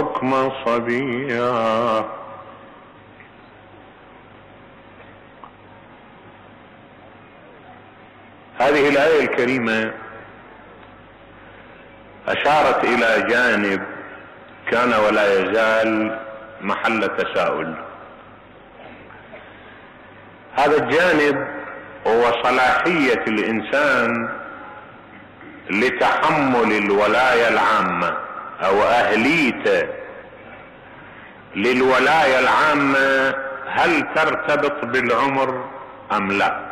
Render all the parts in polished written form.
الحكم صبيا. هذه الآية الكريمة أشارت إلى جانب كان ولا يزال محل تساؤل. هذا الجانب هو صلاحية الإنسان لتحمل الولاية العامة أو أهليته للولاية العامة، هل ترتبط بالعمر أم لا؟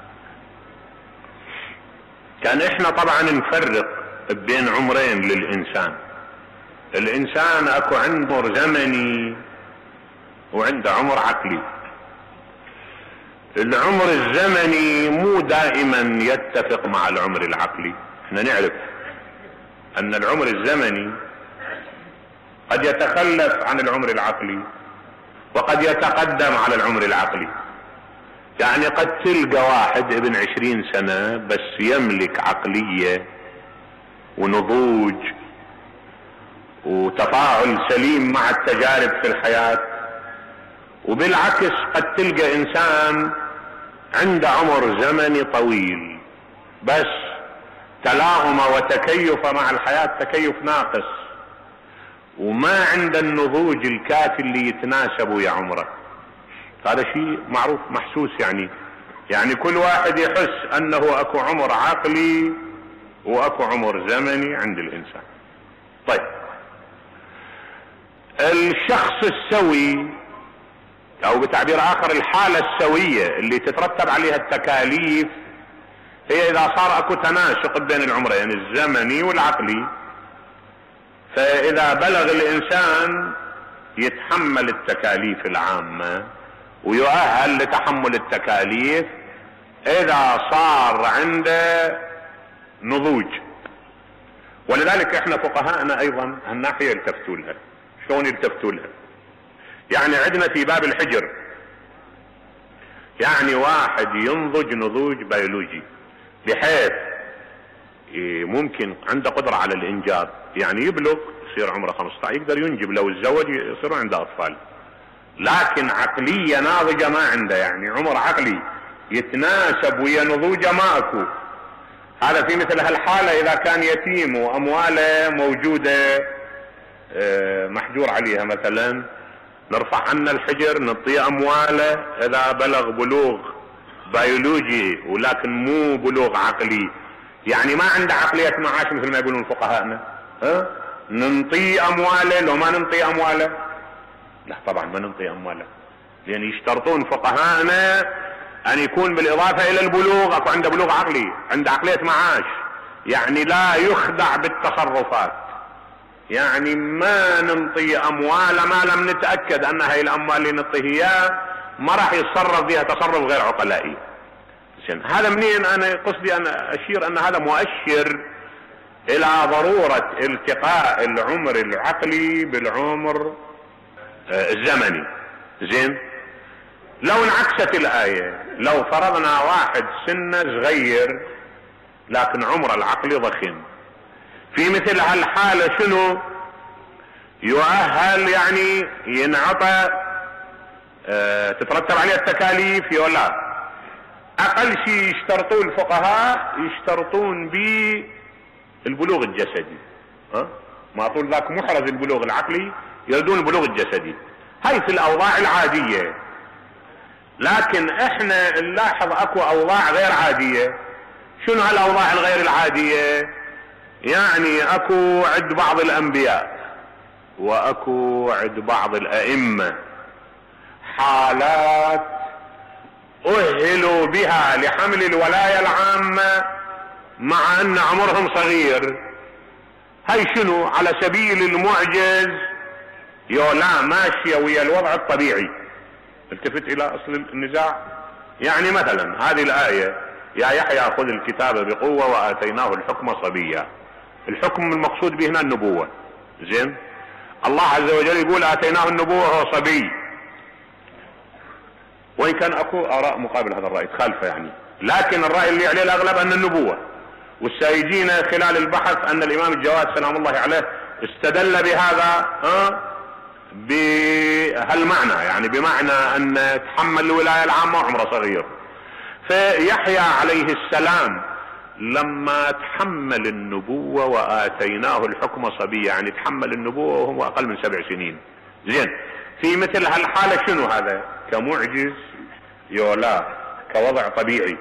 كان احنا طبعا نفرق بين عمرين للإنسان. الإنسان اكو عنده عمر زمني وعنده عمر عقلي. العمر الزمني مو دائما يتفق مع العمر العقلي. احنا نعرف ان العمر الزمني قد يتخلف عن العمر العقلي وقد يتقدم على العمر العقلي. يعني قد تلقى واحد ابن 20 سنة بس يملك عقلية ونضوج وتفاعل سليم مع التجارب في الحياة، وبالعكس قد تلقى انسان عنده عمر زمني طويل بس تلاهم وتكيف مع الحياة تكيف ناقص، وما عنده النضوج الكافي اللي يتناسب ويا عمره. هذا شيء معروف محسوس. يعني كل واحد يحس انه اكو عمر عقلي واكو عمر زمني عند الانسان. طيب، الشخص السوي او بتعبير اخر الحالة السوية اللي تترتب عليها التكاليف هي اذا صار اكو تناسق بين العمرين الزمني والعقلي. فاذا بلغ الانسان يتحمل التكاليف العامة ويؤهل لتحمل التكاليف اذا صار عنده نضوج. ولذلك احنا فقهاءنا ايضا هالناحية يلتفتوا لها. شلون يلتفتوا لها؟ يعني عندنا في باب الحجر يعني واحد ينضج نضوج بيولوجي بحيث ممكن عنده قدرة على الانجاب، يعني يبلغ يصير عمره 15 يقدر ينجب، لو تزوج يصير عنده اطفال، لكن عقلية ناضجة ما عنده، يعني عمر عقلي يتناسب ويا نضوجه ما اكو. هذا في مثل هالحالة اذا كان يتيم وامواله موجودة محجور عليها مثلا نرفع عنه الحجر نعطيه امواله اذا بلغ بلوغ بيولوجي ولكن مو بلوغ عقلي، يعني ما عنده عقلية معاش مثل ما يقولون فقهاءنا. ننطيه امواله لو ما ننطيه امواله؟ لا طبعا ما ننطيه امواله، لان يشترطون فقهاءنا ان يكون بالاضافة الى البلوغ اكو عنده بلوغ عقلي، عنده عقلية معاش، يعني لا يخدع بالتصرفات. يعني ما ننطي اموال ما لم نتأكد ان هاي الاموال اللي نعطيه اياه ما راح يتصرف بها تصرف غير عقلائي. هذا منين انا قصدي ان اشير ان هذا مؤشر الى ضرورة التقاء العمر العقلي بالعمر الزمني. زين، لو انعكست الآية، لو فرضنا واحد سنه صغير لكن عمره العقلي ضخم، في مثل هالحالة شنو يؤهل؟ يعني ينعطى تترتب عليه التكاليف يولا. اقل شيء يشترطون الفقهاء يشترطون بالبلوغ الجسدي. ما طول ذاك محرز البلوغ العقلي، يردون البلوغ الجسدي. هاي في الاوضاع العادية، لكن احنا نلاحظ اكو اوضاع غير عادية. شنو هالاوضاع الغير العادية؟ يعني اكو عند بعض الانبياء واكو عند بعض الائمة حالات اهلوا بها لحمل الولاية العامة مع ان عمرهم صغير. هاي شنو؟ على سبيل المعجز لا ماشية ويا الوضع الطبيعي. التفت الى اصل النزاع. يعني مثلا هذه الآية يا يحيى خذ الكتاب بقوة واتيناه الحكم صبيا. الحكم المقصود به هنا النبوة. زين، الله عز وجل يقول اتيناه النبوة وهو صبي، وان كان اكو اراء مقابل هذا الرأي تخالفه يعني، لكن الرأي اللي عليه الاغلب ان النبوة. والسيجينا خلال البحث ان الامام الجواد سلام الله عليه استدل بهذا بهالمعنى، يعني بمعنى ان تحمل الولاية العامة وعمره صغير. فيحيى عليه السلام لما تحمل النبوة وآتيناه الحكم صبيا، يعني تحمل النبوة وهو أقل من 7 سنين. زين، في مثل هالحالة شنو هذا؟ كمعجز يولا كوضع طبيعي؟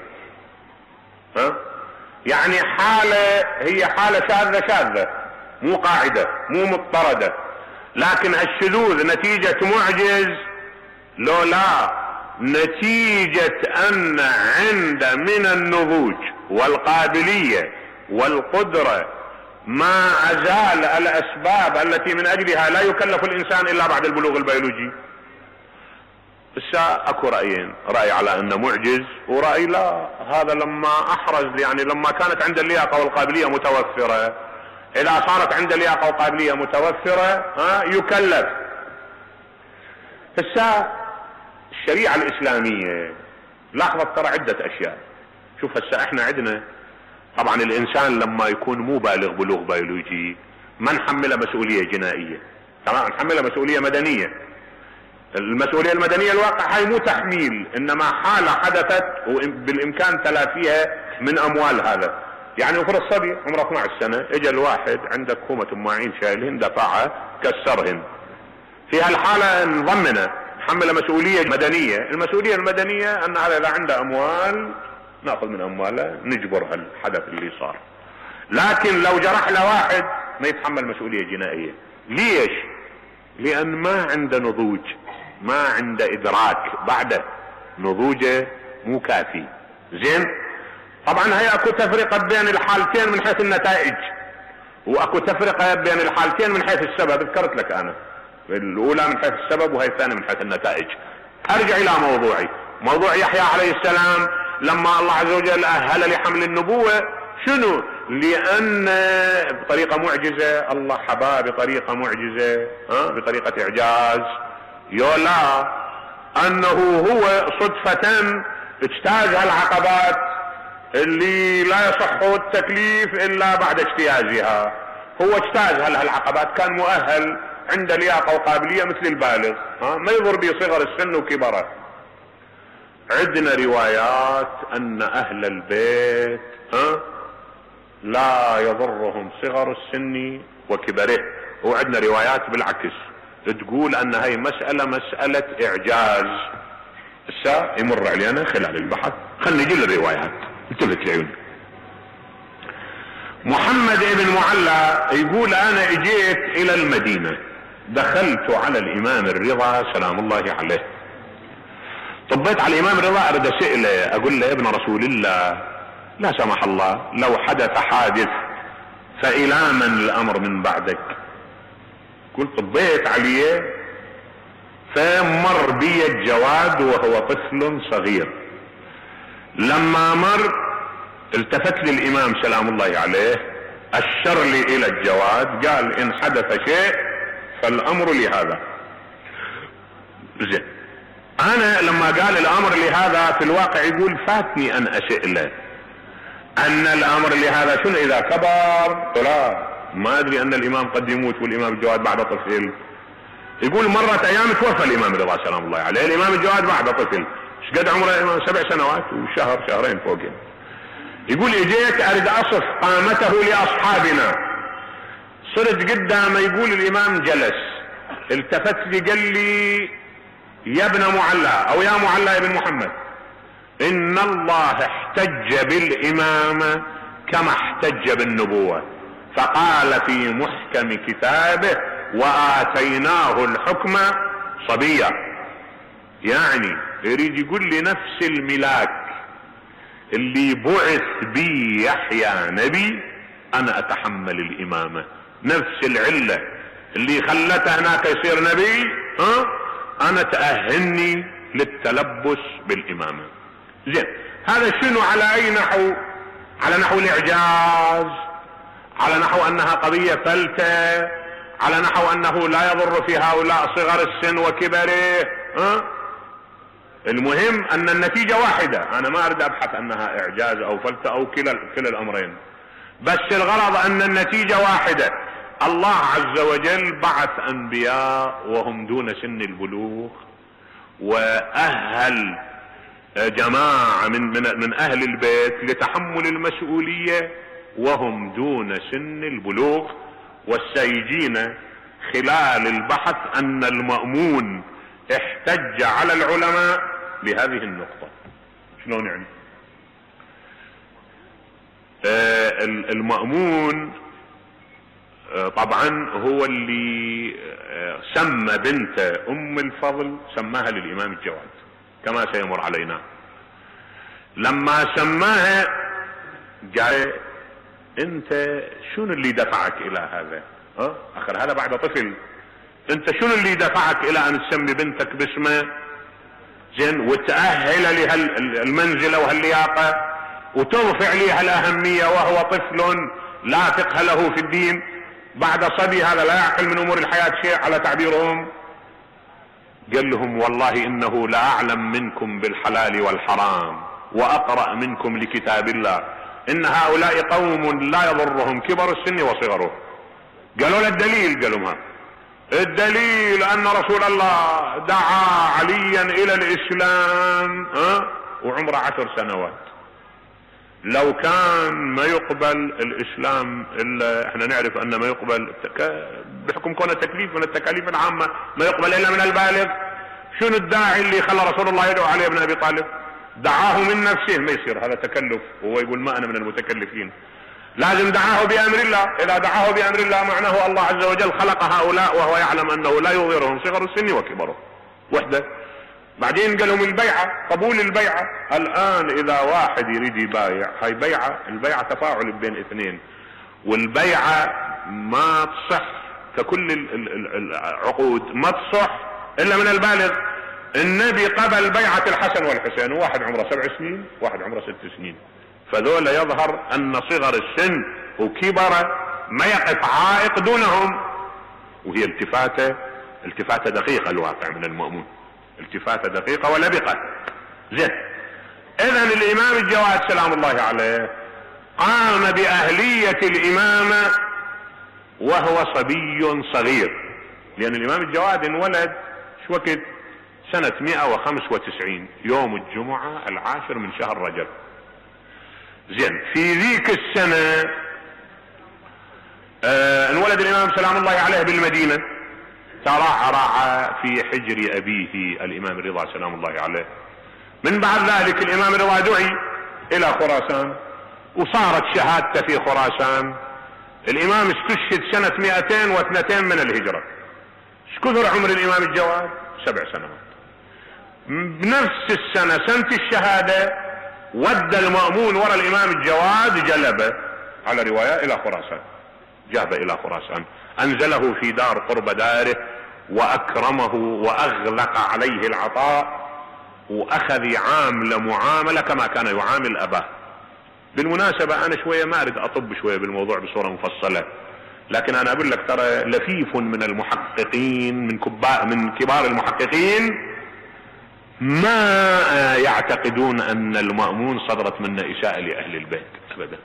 يعني حالة هي حالة شاذة مو قاعدة مو مضطردة، لكن الشذوذ نتيجة معجز لو لا نتيجة ان عند من النضوج والقابلية والقدرة ما ازال الاسباب التي من اجلها لا يكلف الانسان الا بعد البلوغ البيولوجي. اكو رأيين، رأي على انه معجز ورأي لا، هذا لما احرز، يعني لما كانت عنده اللياقة والقابلية متوفرة، اذا صارت عنده اللياقة والقابلية متوفرة يكلف. الشريعة الاسلامية لاحظت ترى عدة اشياء. شوف هسه احنا عندنا طبعا الانسان لما يكون مو بالغ بلوغ بيولوجي ما نحمله مسؤولية جنائية، تمام، نحمله مسؤولية مدنية. المسؤولية المدنية الواقع هاي مو تحميل، انما حالة حدثت وبالامكان تلافيها من اموال هذا. يعني افرض صبي عمره 12 سنة اجى الواحد عندك كومة معين شايلهن دفعها كسرهن، في هالحالة نضمنه نحمله مسؤولية مدنية. المسؤولية المدنية ان هذا اذا عنده اموال ناخذ من امواله نجبر هالحدث اللي صار. لكن لو جرح له واحد ما يتحمل مسؤولية جنائية. ليش؟ لان ما عنده نضوج، ما عنده ادراك، بعده نضوجه مو كافي. زين، طبعا هي اكو تفرقة بين الحالتين من حيث النتائج، واكو تفرقة بين الحالتين من حيث السبب. ذكرت لك انا الاولى من حيث السبب وهي الثانية من حيث النتائج. ارجع الى موضوعي، موضوع يحيى عليه السلام لما الله عز وجل اهل لحمل النبوة. شنو؟ لان بطريقة معجزة، الله حباه بطريقة معجزة، بطريقة اعجاز يولا انه هو صدفة اجتاز هالعقبات اللي لا يصح التكليف الا بعد اجتيازها. هو اجتاز هالعقبات، كان مؤهل، عنده لياقة وقابلية مثل البالغ، ما يضر به صغر السن وكبره. عندنا روايات ان اهل البيت لا يضرهم صغر السن وكبره، وعندنا روايات بالعكس تقول ان هاي مسألة اعجاز. يمر علينا خلال البحث، خلنا نجي للروايات. التفت العيون. محمد بن معلى يقول انا اجيت الى المدينة، دخلت على الامام الرضا سلام الله عليه، طبيت على الامام الرضا اريد اسأله، اقول له يا ابن رسول الله لا سمح الله لو حدث حادث فإلى من الامر من بعدك؟ قلت طبيت عليه، فمر بي الجواد وهو طفل صغير. لما مر التفت لي الامام سلام الله عليه، اشر لي الى الجواد، قال ان حدث شيء فالامر لهذا. زين، انا لما قال الامر لهذا في الواقع يقول فاتني ان اسئله ان الامر لهذا شنو اذا كبر؟ لا ما ادري ان الامام قد يموت والامام الجواد بعد طفل. يقول مرت ايام توفى الامام الرضا سلام الله عليه، الامام الجواد بعد طفل، ايش قد عمره؟ 7 سنوات وشهر شهرين فوق. يقول اجيت اريد اصف قامته لاصحابنا، صرت قدامه، يقول الامام جلس، التفت لي قال لي يا ابن معلى او يا معلى ابن محمد، ان الله احتج بالامامة كما احتج بالنبوة، فقال في محكم كتابه واتيناه الحكم صبيا. يعني يريد يقول لي نفس الملاك اللي بعث بي يحيى نبي انا اتحمل الامامة، نفس العلة اللي خلته هناك يصير نبي انا تأهلني للتلبس بالامامة. زين، هذا شنو على اي نحو؟ على نحو الاعجاز، على نحو انها قضية فلتة، على نحو انه لا يضر في هؤلاء صغر السن وكبره. المهم ان النتيجة واحدة، انا ما اريد ابحث انها اعجاز او فلتة او كلا الامرين، بس الغرض ان النتيجة واحدة، الله عز وجل بعث انبياء وهم دون سن البلوغ، واهل جماعة من اهل البيت لتحمل المسؤولية وهم دون سن البلوغ. والسيجين خلال البحث ان المأمون احتج على العلماء بهذه النقطة. شلون يعني؟ المأمون طبعا هو اللي سمى بنت ام الفضل، سماها للامام الجواد كما سيمر علينا. لما سماها قال انت شنو اللي دفعك الى هذا؟ اخر هذا بعد طفل، انت شنو اللي دفعك الى ان تسمي بنتك باسمه؟ زين، وتأهل لها المنزلة وهاللياقة وترفع لها الأهمية وهو طفل لا فقه له في الدين بعد صبي، هذا لا يعقل من أمور الحياة شيء على تعبيرهم. قال لهم والله إنه لا أعلم منكم بالحلال والحرام وأقرأ منكم لكتاب الله، إن هؤلاء قوم لا يضرهم كبر السن وصغره. قالوا له الدليل؟ قالوا ما الدليل؟ أن رسول الله دعا عليا إلى الإسلام وعمره 10 سنوات. لو كان ما يقبل الإسلام إلا احنا نعرف أن ما يقبل بحكم كونه تكليف من التكاليف العامة ما يقبل إلا من البالغ. شنو الداعي اللي خلى رسول الله يدعو علي بن أبي طالب؟ دعاه من نفسه، ما يصير هذا تكلف، وهو يقول ما أنا من المتكلفين. لازم دعاه بأمر الله. إذا دعاه بأمر الله معناه الله عز وجل خلق هؤلاء وهو يعلم أنه لا يضيرهم صغر السن وكبره. وحده. بعدين قال لهم البيعة، قبول البيعة. الآن إذا واحد يريد يبايع، هاي بيعة، البيعة تفاعل بين اثنين، والبيعة ما تصح ككل العقود ما تصح إلا من البالغ. النبي قبل بيعة الحسن والحسين، واحد عمره 7 سنين واحد عمره 6 سنين، فذول يظهر أن صغر السن وكبر ما يقف عائق دونهم، وهي التفاتة دقيقة الواقع من المأمون، التفاتة دقيقة ولبقة. زين، إذن الإمام الجواد سلام الله عليه قام بأهلية الإمامة وهو صبي صغير، لأن الإمام الجواد انولد شو وقت؟ سنة 195 يوم الجمعة 10 من شهر رجب. زين، في ذيك السنة انولد الإمام سلام الله عليه بالمدينة، ترعرع في حجر أبيه الإمام الرضا سلام الله عليه. من بعد ذلك الإمام الرضا دعي إلى خراسان وصارت شهادته في خراسان. الإمام استشهد سنة 202 من الهجرة. شكثر عمر الإمام الجواد؟ 7 سنوات. بنفس السنة سنة الشهادة ودى المأمون وراء الإمام الجواد، جلبه على رواية إلى خراسان، جابه إلى خراسان، أنزله في دار قرب داره وأكرمه وأغلق عليه العطاء وأخذ يعامل معاملة كما كان يعامل أباه. بالمناسبة أنا شوية ما أريد أطب شوية بالموضوع بصورة مفصلة، لكن أنا أقول لك ترى لفيف من المحققين من كبار المحققين ما يعتقدون أن المأمون صدرت منه إساءة لأهل البيت أبدا،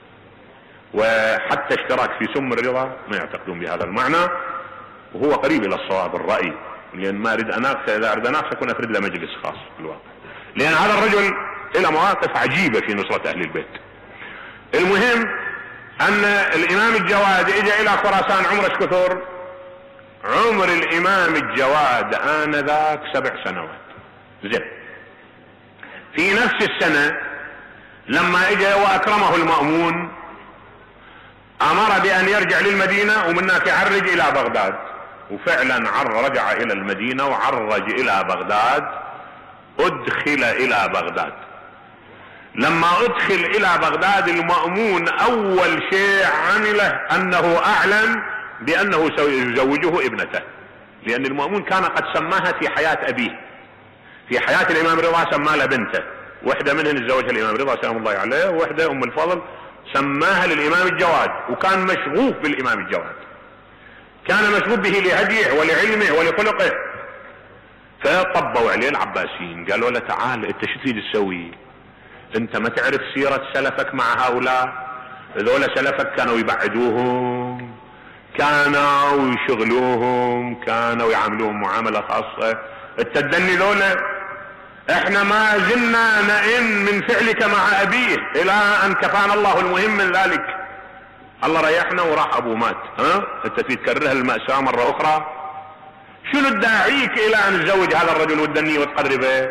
وحتى اشتراك في سم الرضا ما يعتقدون بهذا المعنى، وهو قريب إلى الصواب الرأي، لأن ما أريد أناقشه، إذا أريد أناقشه أكون أفرد له مجلس خاص في الواقع، لأن هذا الرجل له مواقف عجيبة في نصرة أهل البيت. المهم أن الإمام الجواد إجا إلى خراسان عمره كثر؟ عمر الإمام الجواد آنذاك 7 سنوات. زين، في نفس السنة لما اجى واكرمه المأمون امر بان يرجع للمدينة ومن هناك يعرج الى بغداد، وفعلا رجع الى المدينة وعرج الى بغداد. ادخل الى بغداد. لما ادخل الى بغداد المأمون اول شيء عمله انه اعلن بانه سيزوجه ابنته، لان المأمون كان قد سماها في حياة ابيه، في حياة الامام رضا سمى له بنته، واحدة منهن تزوجها الامام رضا سلام الله عليه، وواحدة ام الفضل سماها للامام الجواد، وكان مشغوف بالامام الجواد، كان مشغوف به لهديه ولعلمه ولخلقه. فطبوا عليه العباسيين قالوا له تعال انت شو تريد تسوي؟ انت ما تعرف سيرة سلفك مع هؤلاء؟ هذول سلفك كانوا يبعدوهم، كانوا يشغلوهم، كانوا يعاملوهم معاملة خاصة. التدني ذولا احنا ما زلنا نئن من فعلك مع ابيه الى ان كفانا الله المهم من ذلك. الله ريحنا وراح ابوه مات، انت تكررها المأساة مرة اخرى؟ شنو تداعيك الى ان تزوج هذا الرجل وتدنيه وتقربه؟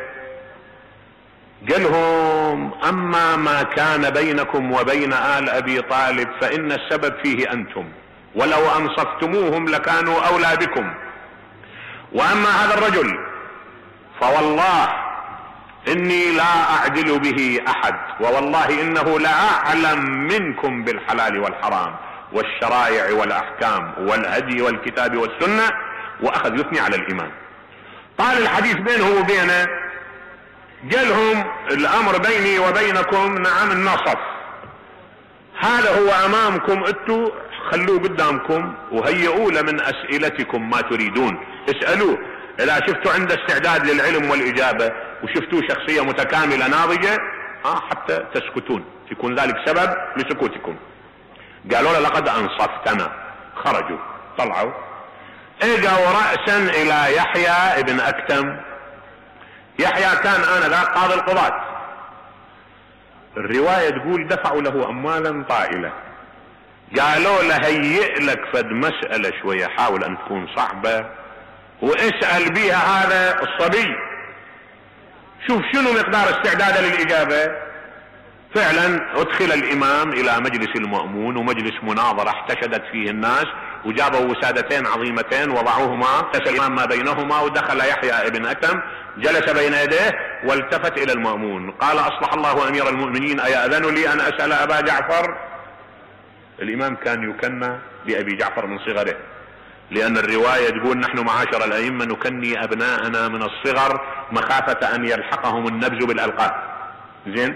قالهم اما ما كان بينكم وبين آل ابي طالب فان السبب فيه انتم، ولو انصفتموهم لكانوا اولى بكم. واما هذا الرجل فوالله اني لا اعدل به احد، ووالله انه لاعلم منكم بالحلال والحرام والشرائع والاحكام والهدي والكتاب والسنة. واخذ يثني على الامام. طال الحديث بينه وبينه، قالهم الامر بيني وبينكم نعم النصف، هذا هو امامكم، انتوا خلوه قدامكم وهيئوا له من اسئلتكم ما تريدون، اسألوه اذا شفتوا عنده استعداد للعلم والاجابة وشفتوه شخصية متكاملة ناضجة حتى تسكتون، يكون ذلك سبب لسكوتكم. قالوا له لقد انصفتنا. خرجوا طلعوا، اجوا رأسا الى يحيى ابن اكتم. يحيى كان انذاك قاضي القضاة. الرواية تقول دفعوا له اموالا طائلة، قالوا له هيئ لك فد مسألة شوية حاول ان تكون صعبة واسأل بيها هذا الصبي، شوف شنو مقدار استعداده للاجابة. فعلا ادخل الامام الى مجلس المأمون، ومجلس مناظرة احتشدت فيه الناس، وجابوا وسادتين عظيمتين وضعوهما الامام ما بينهما، ودخل يحيى ابن اكتم جلس بين يديه والتفت الى المأمون قال اصلح الله امير المؤمنين ايأذن لي ان اسأل ابا جعفر؟ الامام كان يكنى بابي جعفر من صغره، لان الرواية تقول نحن معاشر الائمة نكني ابناءنا من الصغر مخافة ان يلحقهم النبز بالالقاب. زين،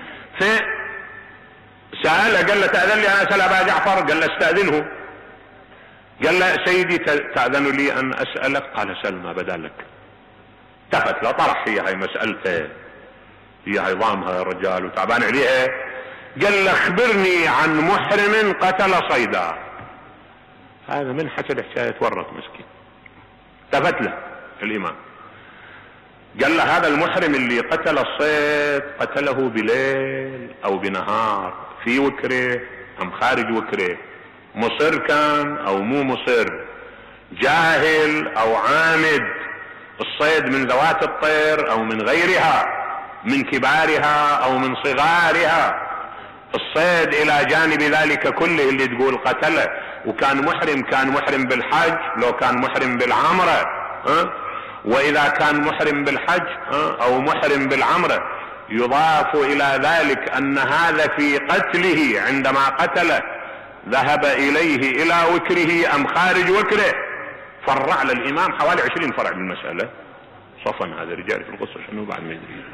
فسأله قال له تأذن لي ان اسأل ابا جعفر؟ قال له استأذنه. قال له سيدي تأذن لي ان اسألك؟ قال سل ما بدا لك. التفت له طرح هي مسألته، هي عظامها يا رجال وتعبان عليها. قال له اخبرني عن محرم قتل صيدا. هذا من حكى الحكاية تورط مسكين. التفت له الامام قال له هذا المحرم اللي قتل الصيد قتله بليل او بنهار، في وكره ام خارج وكره، مصر كان او مو مصر، جاهل او عامد، الصيد من ذوات الطير او من غيرها، من كبارها او من صغارها، الصيد الى جانب ذلك كله اللي تقول قتله. وكان محرم، كان محرم بالحج، لو كان محرم بالعمرة، واذا كان محرم بالحج او محرم بالعمرة يضاف الى ذلك ان هذا في قتله عندما قتله ذهب اليه الى وكره ام خارج وكره. فرع للامام حوالي 20 فرع بالمسألة. صفن هذا الرجال في القصة شنو بعد ما يدري.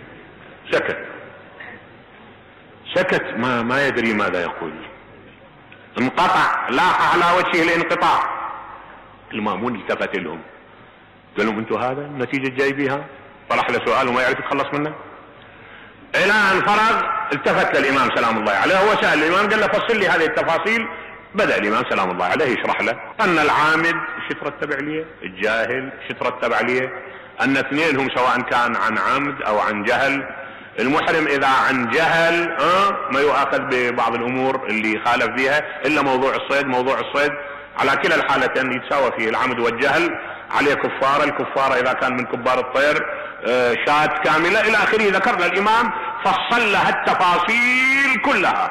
سكت ما يدري ماذا يقول. انقطع، لاح على وجهه الانقطاع. المأمون التفت لهم قال لهم انتوا هذا النتيجة جاي بيها؟ طرح له سؤال وما يعرف يتخلص منه. الى ان فرغ التفت للامام سلام الله عليه، هو سأل الامام قال له فصل لي هذه التفاصيل. بدأ الامام سلام الله عليه يشرح له ان العامد شو ترتب عليه، الجاهل شو ترتب عليه، ان اثنينهم سواء كان عن عمد او عن جهل. المحرم اذا عن جهل ما يؤاخذ ببعض الامور اللي خالف فيها الا موضوع الصيد. موضوع الصيد على كلا الحالتين يتساوى فيه العمد والجهل، عليه كفارة. الكفارة اذا كان من كبار الطير شاة كاملة الى اخره. ذكرنا الامام فصل لها التفاصيل كلها.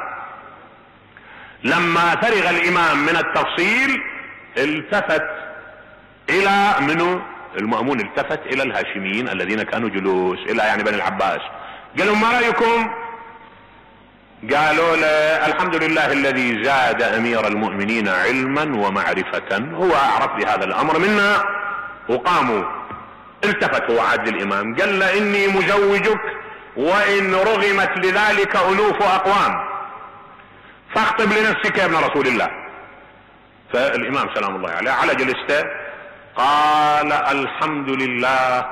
لما فرغ الامام من التفصيل التفت الى منه المأمون، التفت الى الهاشميين الذين كانوا جلوس، الى يعني بني العباس. قال لهم ما رأيكم؟ قالوا له الحمد لله الذي زاد امير المؤمنين علما ومعرفة، هو اعرف بهذا الامر منا. وقاموا. التفت هو عاد الامام قال له اني مزوجك وان رغمت لذلك الوف اقوام، فاخطب لنفسك يا ابن رسول الله. فالامام سلام الله عليه على جلسته قال الحمد لله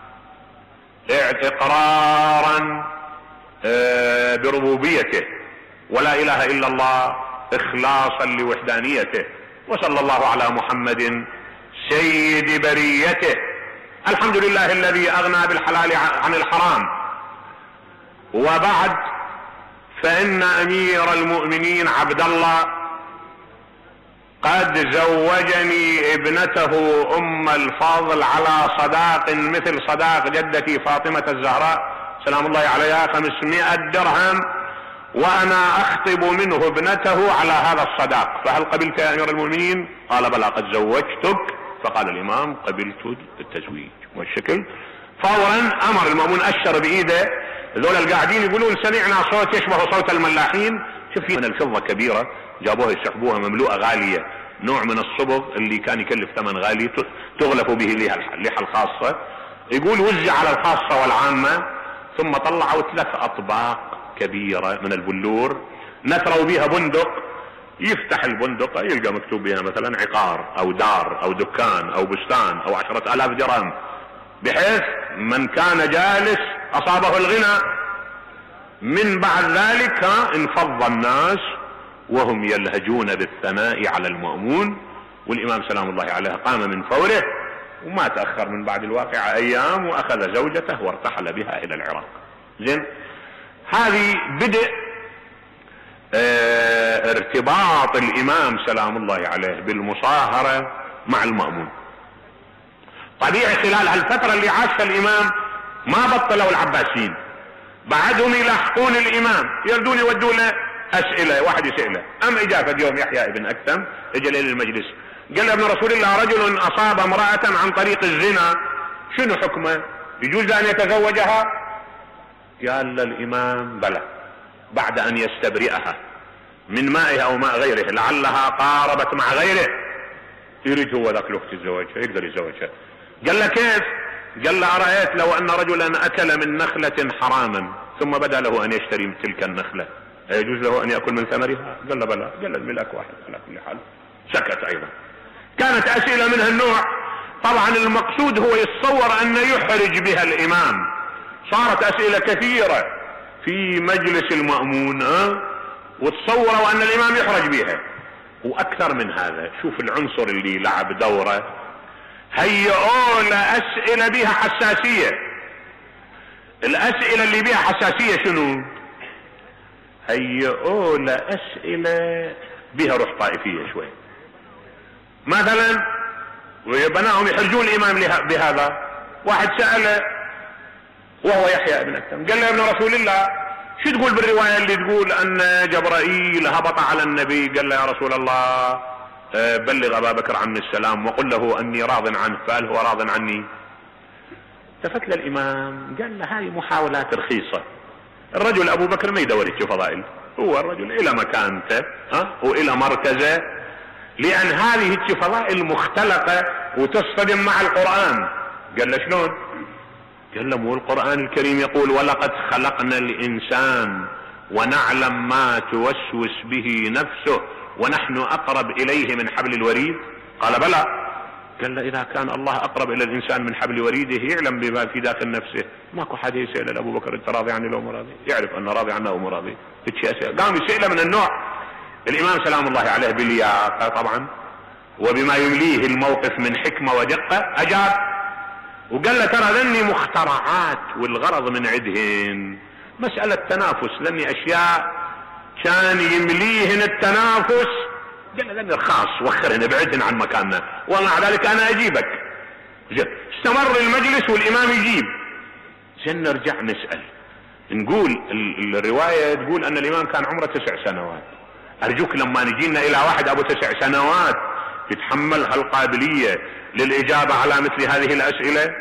اقرارا بربوبيته، ولا اله الا الله اخلاصا لوحدانيته، وصلى الله على محمد سيد بريته. الحمد لله الذي اغنى بالحلال عن الحرام. وبعد، فان امير المؤمنين عبد الله قد زوجني ابنته ام الفضل على صداق مثل صداق جدتي فاطمة الزهراء سلام الله عليها 500 درهم، وانا اخطب منه ابنته على هذا الصداق، فهل قبلت يا امير المؤمنين؟ قال بلى قد زوجتك. فقال الامام قبلت التزويج. والشكل فورا امر المأمون، اشر بايده. ذول القاعدين يقولون سمعنا صوت يشبه صوت الملاحين. شوف، من الفضة كبيرة جابوها يسحبوها مملوءة غالية، نوع من الصبغ اللي كان يكلف ثمن غالي تغلف به اللحى الخاصة. يقول وزع على الخاصة والعامة، ثم طلعوا 3 أطباق كبيرة من البلور، نثروا بها بندق. يفتح البندقة يلقى مكتوب بها مثلا عقار او دار او دكان او بستان او 10,000 درهم، بحيث من كان جالس اصابه الغنى. من بعد ذلك انفض الناس وهم يلهجون بالثناء على المأمون، والامام سلام الله عليه قام من فوره وما تأخر من بعد الواقعة ايام، واخذ زوجته وارتحل بها الى العراق. زين، هذه بدء ارتباط الامام سلام الله عليه بالمصاهرة مع المأمون. طبيعي خلال هالفترة اللي عاشها الامام ما بطلوا العباسيين، بعدهم يلاحقون الامام، يردون يودوا له اسئلة. واحد يسأله، اجا فد يوم يحيى ابن اكثم اجى الى المجلس قال له ابن رسول الله رجل اصاب امرأة عن طريق الزنا، شنو حكمه؟ يجوز ان يتزوجها؟ قال الامام بلى، بعد ان يستبرئها من مائها او ماء غيره، لعلها قاربت مع غيره، يريد هو ذاك الوقت يتزوجها، يقدر يتزوجها. قال له كيف؟ قال له ارايت لو ان رجلا اكل من نخلة حراما ثم بدا له ان يشتري من تلك النخلة، يجوز له ان ياكل من ثمرها؟ قال له بلى. قال الملك واحد على كل حال. سكت ايضا. كانت اسئلة من هالنوع. طبعا المقصود هو يتصور ان يحرج بها الامام. صارت اسئلة كثيرة في مجلس المأمون، وتصوروا ان الامام يحرج بها. واكثر من هذا، شوف العنصر اللي لعب دوره، هيئوا له اسئلة بها حساسية. الاسئلة اللي بها حساسية شنو؟ هيئوا له اسئلة بها روح طائفية شوي. مثلا وبناهم يحرجون الامام بهذا. واحد سأله وهو يحيى ابن اكثم، قال له يا ابن رسول الله شو تقول بالرواية اللي تقول ان جبرائيل هبط على النبي؟ قال له يا رسول الله بلغ ابا بكر عني السلام وقل له اني راض عنه، فهل هو راض عني؟ التفت للامام قال له هاي محاولات رخيصة. الرجل ابو بكر ما يدور يشوف فضائل، هو الرجل الى مكانته والى مركزه، لان هذه فضائل مختلقة وتصطدم مع القرآن. قال له شلون؟ قال له مو القرآن الكريم يقول ولقد خلقنا الانسان ونعلم ما توسوس به نفسه ونحن اقرب اليه من حبل الوريد؟ قال بلى. قال له اذا كان الله اقرب الى الانسان من حبل وريده يعلم بما في داخل نفسه، ماكو حد يسأل ابو بكر انت راضي عني لو مو راضي؟ يعرف انه راضي عنه او مو راضي. قام يسأله من النوع. الامام سلام الله عليه باللياقة طبعا وبما يمليه الموقف من حكمة ودقة اجاب وقال له ترى ذني مخترعات والغرض من عدهن مسألة تنافس، لاني اشياء كان يمليهن التنافس. قال له ذني رخاص وخرهن ابعدهن عن مكاننا، ومع ذلك انا اجيبك. استمر المجلس والامام يجيب. زين نرجع نسأل، نقول الرواية تقول ان الامام كان عمره 9 سنوات. ارجوك لما نجينا الى واحد ابو 9 سنوات يتحمل هالقابلية للاجابة على مثل هذه الاسئلة،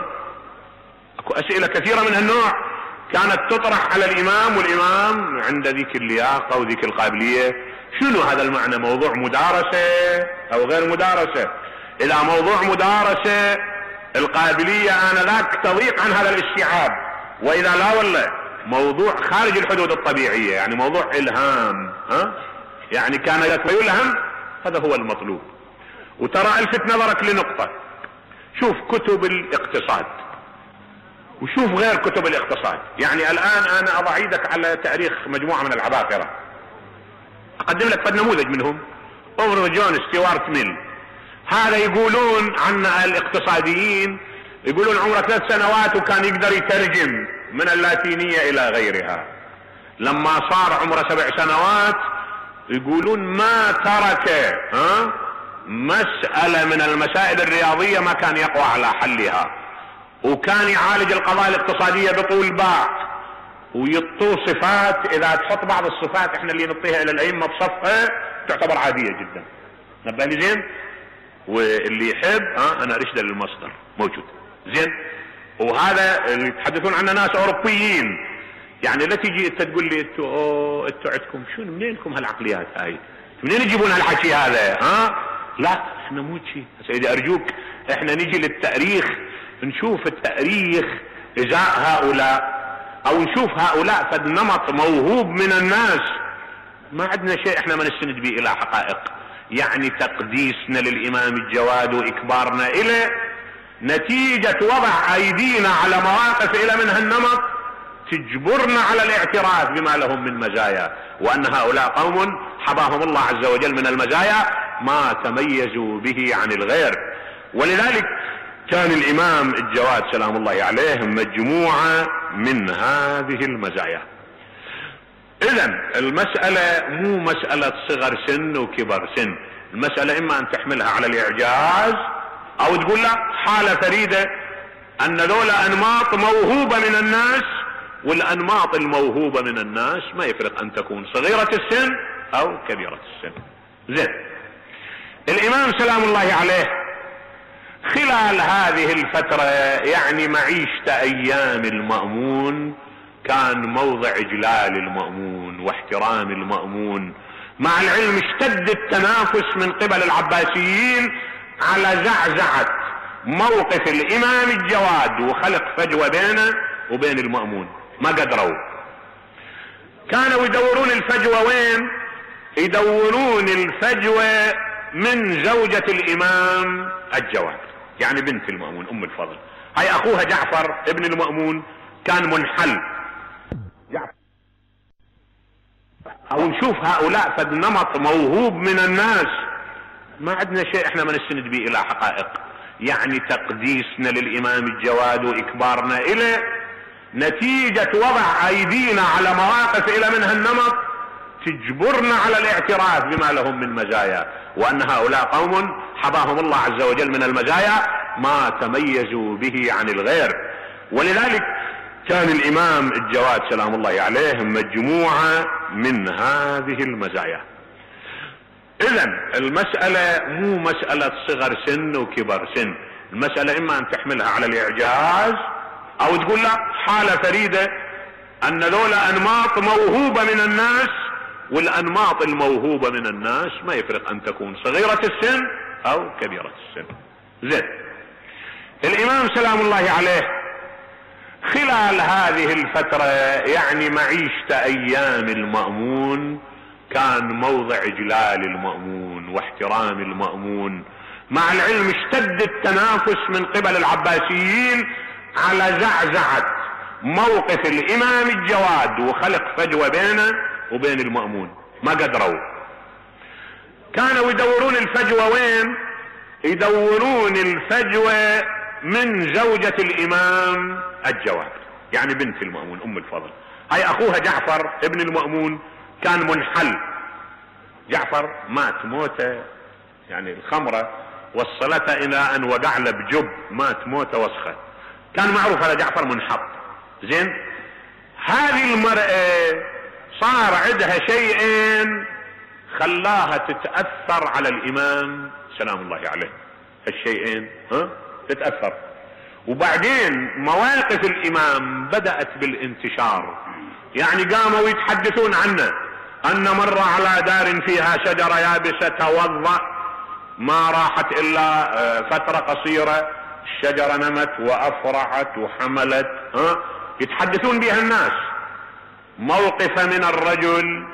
اكو اسئلة كثيرة من هالنوع كانت تطرح على الامام، والامام عند ذيك اللياقة وذيك القابلية. شنو هذا المعنى؟ موضوع مدارسة او غير مدارسة؟ اذا موضوع مدارسة القابلية انذاك تضيق عن هذا الاستيعاب، واذا لا والله موضوع خارج الحدود الطبيعية، يعني موضوع الهام، يعني كان يلهم، هذا هو المطلوب. وترى الفت نظرك لنقطة، شوف كتب الاقتصاد وشوف غير كتب الاقتصاد. يعني الان انا اضع ايدك على تاريخ مجموعة من العباقرة، اقدم لك فد نموذج منهم افرض جون ستيوارت ميل، هذا يقولون عن الاقتصاديين يقولون عمره 3 سنوات وكان يقدر يترجم من اللاتينية الى غيرها. لما صار عمره 7 سنوات يقولون ما ترك مسألة من المسائل الرياضية ما كان يقوى على حلها، وكان يعالج القضايا الاقتصادية بطول باع، ويطو صفات اذا تحط بعض الصفات احنا اللي نعطيها الى الائمة بصفها تعتبر عادية جدا. نبه لي زين، واللي يحب انا ارشده للمصدر موجود زين. وهذا اللي يتحدثون عنه ناس اوروبيين، يعني لا تجي انت تقول لي انتوا عندكم شنو منين لكم هالعقليات هاي، منين يجيبون هالحكي هذا؟ لا احنا مو شيء سيدي ارجوك، احنا نجي للتاريخ نشوف التاريخ ازاء هؤلاء، او نشوف هؤلاء فد نمط موهوب من الناس، ما عندنا شيء احنا ما نستند به الى حقائق. يعني تقديسنا للامام الجواد واكبارنا اليه نتيجة وضع ايدينا على مواقف الى من هالنمط تجبرنا على الاعتراف بما لهم من مزايا، وان هؤلاء قوم حباهم الله عز وجل من المزايا ما تميزوا به عن الغير. ولذلك كان الامام الجواد سلام الله عليه مجموعة من هذه المزايا. اذا المسألة مو مسألة صغر سن وكبر سن، المسألة اما ان تحملها على الاعجاز او تقول لا حالة فريدة ان ذولا انماط موهوبة من الناس، والانماط الموهوبة من الناس ما يفرق ان تكون صغيرة السن او كبيرة السن. زين، الامام سلام الله عليه خلال هذه الفترة يعني معيشة ايام المأمون كان موضع اجلال المأمون واحترام المأمون، مع العلم اشتد التنافس من قبل العباسيين على زعزعة موقف الامام الجواد وخلق فجوة بينه وبين المأمون، ما قدروا. كانوا يدورون الفجوة وين؟ يدورون الفجوة من زوجة الامام الجواد، يعني بنت المأمون ام الفضل، هاي اخوها جعفر ابن المأمون كان منحل. او نشوف هؤلاء فد نمط موهوب من الناس، ما عندنا شيء احنا ما نستند به الى حقائق. يعني تقديسنا للامام الجواد واكبارنا اليه نتيجة وضع ايدينا على مواقف الى من هالنمط تجبرنا على الاعتراف بما لهم من مزايا، وان هؤلاء قوم حباهم الله عز وجل من المزايا ما تميزوا به عن الغير. ولذلك كان الامام الجواد سلام الله عليه مجموعة من هذه المزايا. اذا المسألة مو مسألة صغر سن وكبر سن، المسألة اما ان تحملها على الاعجاز او تقول لا حالة فريدة ان ذولا انماط موهوبة من الناس، والانماط الموهوبة من الناس ما يفرق ان تكون صغيرة السن او كبيرة السن. زين، الامام سلام الله عليه خلال هذه الفترة يعني معيشة ايام المأمون كان موضع اجلال المأمون واحترام المأمون، مع العلم اشتد التنافس من قبل العباسيين على زعزعة موقف الامام الجواد وخلق فجوة بينه وبين المأمون، ما قدروا. كانوا يدورون الفجوة وين؟ يدورون الفجوة من زوجة الامام الجواد، يعني بنت المأمون ام الفضل، هاي اخوها جعفر ابن المأمون كان منحل. جعفر مات موته يعني الخمرة وصلته الى ان وقع له بجب، مات موته وسخة، كان معروف هذا جعفر منحط. زين، هذه المرأة صار عندها شيئين خلاها تتأثر على الامام سلام الله عليه، الشيئين تتأثر. وبعدين مواقف الامام بدأت بالانتشار، يعني قاموا يتحدثون عنه ان مر على دار فيها شجرة يابسة توضأ، ما راحت الا فترة قصيرة الشجرة نمت وافرعت وحملت، يتحدثون بها الناس. موقف من الرجل